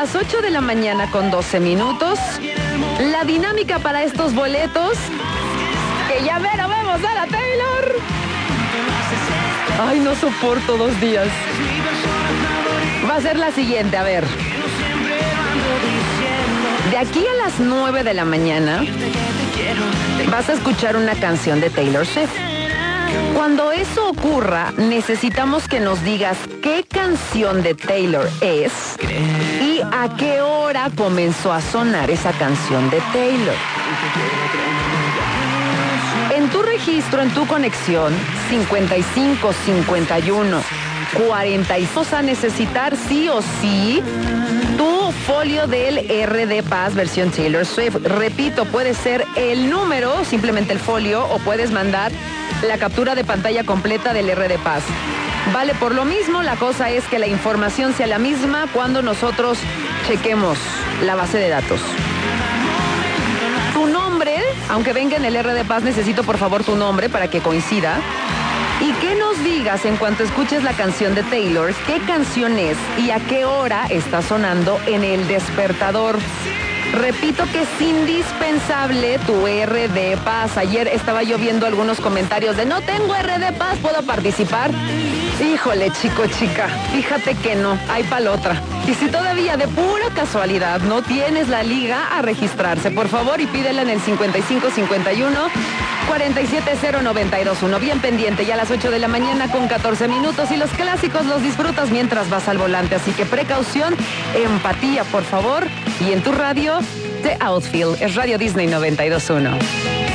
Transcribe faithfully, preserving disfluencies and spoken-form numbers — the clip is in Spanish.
las ocho de la mañana con doce minutos. La dinámica para estos boletos, que ya mero vemos a la Taylor. Ay, no soporto dos días. Va a ser la siguiente, a ver. De aquí a las nueve de la mañana vas a escuchar una canción de Taylor Swift. Cuando eso ocurra, necesitamos que nos digas qué canción de Taylor es y a qué hora comenzó a sonar esa canción de Taylor. En tu registro, en tu conexión, cincuenta y cinco, cincuenta y uno, cuarenta y seis, vas a necesitar sí o sí tu folio del R D Paz versión Taylor Swift. Repito, puede ser el número, simplemente el folio, o puedes mandar la captura de pantalla completa del R D Paz. Vale por lo mismo, la cosa es que la información sea la misma cuando nosotros chequemos la base de datos. Tu nombre, aunque venga en el R D Paz, necesito por favor tu nombre para que coincida. Y que nos digas en cuanto escuches la canción de Taylor, qué canción es y a qué hora está sonando en el despertador. Repito que es indispensable tu R D Paz. Ayer estaba yo viendo algunos comentarios de no tengo R D Paz, ¿puedo participar? Híjole, chico, chica, fíjate que no, hay pa'l otra. Y si todavía de pura casualidad no tienes la liga, a registrarse, por favor, y pídela en el cincuenta y cinco, cincuenta y uno, cuarenta y siete, cero, noventa y dos, uno. Bien pendiente, ya a las ocho de la mañana con catorce minutos, y los clásicos los disfrutas mientras vas al volante, así que precaución, empatía, por favor, y en tu radio, The Outfield, es Radio Disney noventa y dos punto uno.